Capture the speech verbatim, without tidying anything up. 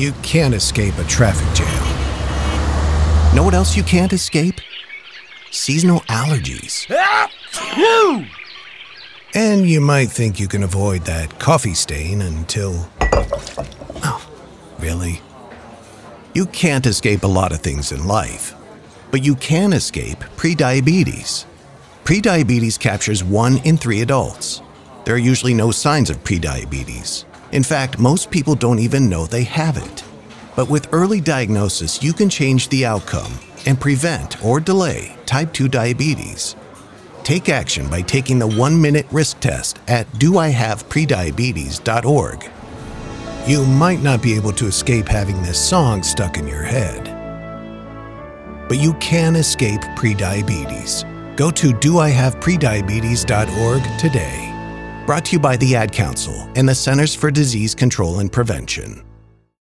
You can't escape a traffic jam. Know what else you can't escape? Seasonal allergies. And you might think you can avoid that coffee stain until... Oh, really? You can't escape a lot of things in life, but you can escape prediabetes. Prediabetes captures one in three adults. There are usually no signs of prediabetes. In fact, most people don't even know they have it. But with early diagnosis, you can change the outcome and prevent or delay type two diabetes. Take action by taking the one-minute risk test at do I have prediabetes dot org. You might not be able to escape having this song stuck in your head, but you can escape prediabetes. Go to do I have prediabetes dot org today. Brought to you by the Ad Council and the Centers for Disease Control and Prevention.